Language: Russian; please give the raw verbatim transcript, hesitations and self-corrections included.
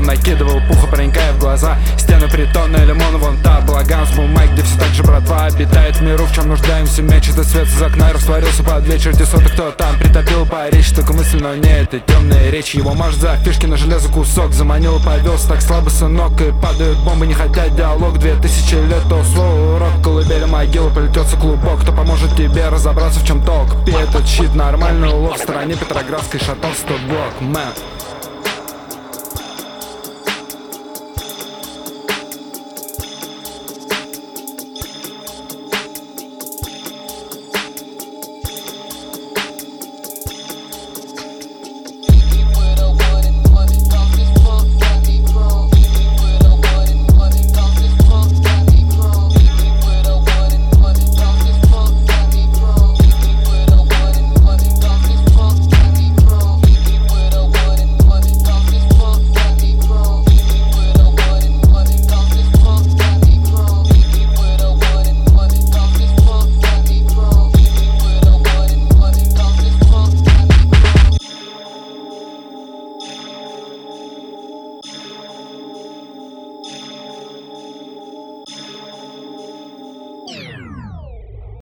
Он накидывал пуха, проникая в глаза. Стены притона, лимон, вон та балаган с бумаг, где все так же братва обитает в миру, в чем нуждаемся. Мечет свет из окна и растворился под вечер. Где соток кто там притопил по речи, только мысль, но не это темная речь. Его может за фишки на железо кусок заманил, повелся так слабо, сынок. И падают бомбы, не хотят диалог. Две тысячи лет, то слово урок. Колыбели могилы, полетется клубок. Кто поможет тебе разобраться, в чем толк? Пей этот щит, нормальный улов. В стороне Петроградской шатался тот блок, мэн.